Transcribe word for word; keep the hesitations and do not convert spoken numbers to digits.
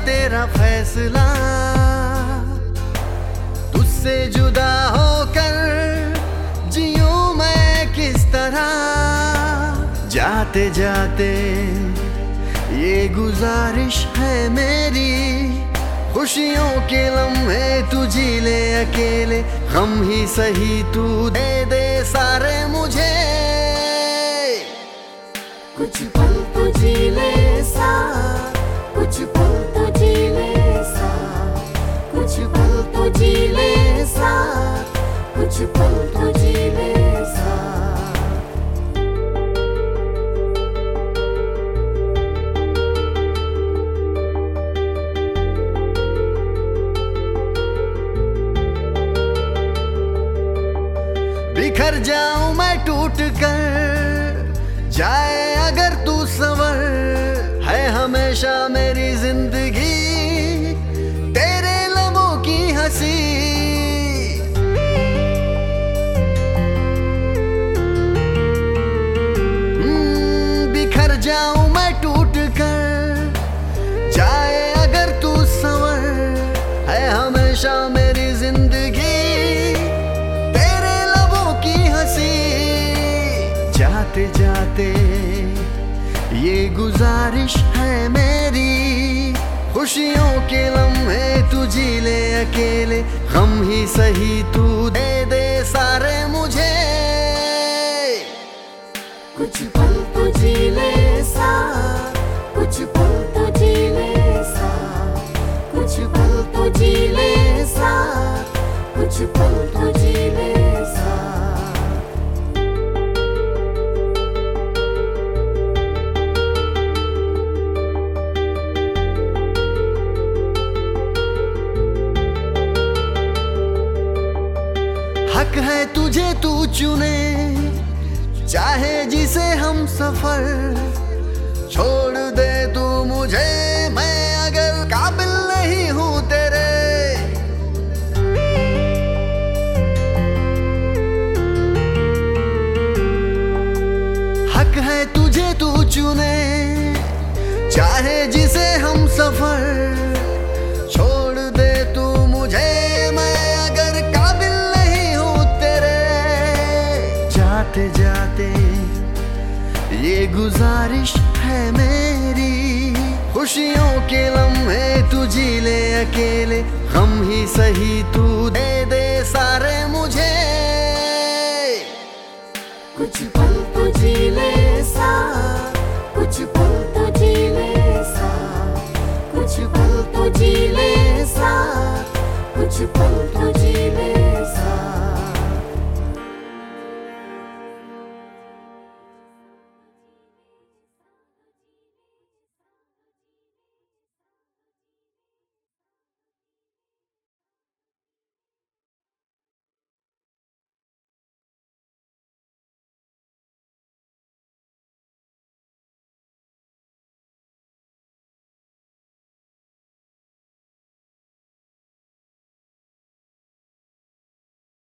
तेरा फैसला, तुझसे जुदा होकर जियूं मैं किस तरह। जाते जाते ये गुजारिश है मेरी, खुशियों के लम्हे तू जी ले अकेले, गम ही सही तू दे दे सारे मुझे। कुछ पल तो जी ले साथ, कुछ पल तो जी ले साथ, कुछ पल तो जी ले साथ, कुछ पल तो जी ले साथ। बिखर जाऊं मैं टूट कर, जाए अगर तू सवर, है हमेशा मेरी जिंदगी तेरे लबों की हंसी। बिखर जाऊं मैं टूट कर, जाए अगर तू सवर, है हमेशा मेरी जिंदगी जाते जाते ये गुजारिश है मेरी, खुशियों के लम्हे तू जी ले अकेले, गम ही सही तू दे दे सारे मुझे। कुछ पल तो जी ले साथ, कुछ पल तो जी ले साथ, कुछ पल तो जी ले साथ, कुछ पल तो जी ले साथ। हक है तुझे तू चुने, चाहे जिसे हम सफर, छोड़ दे तू मुझे मैं अगर काबिल नहीं हूं तेरे। हक है तुझे तू चुने, चाहे जिसे हम सफर, छोड़ दे तू मुझे जाते जाते ये गुजारिश है मेरी, खुशियों के लम्हे तू जी ले अकेले, गम ही सही तू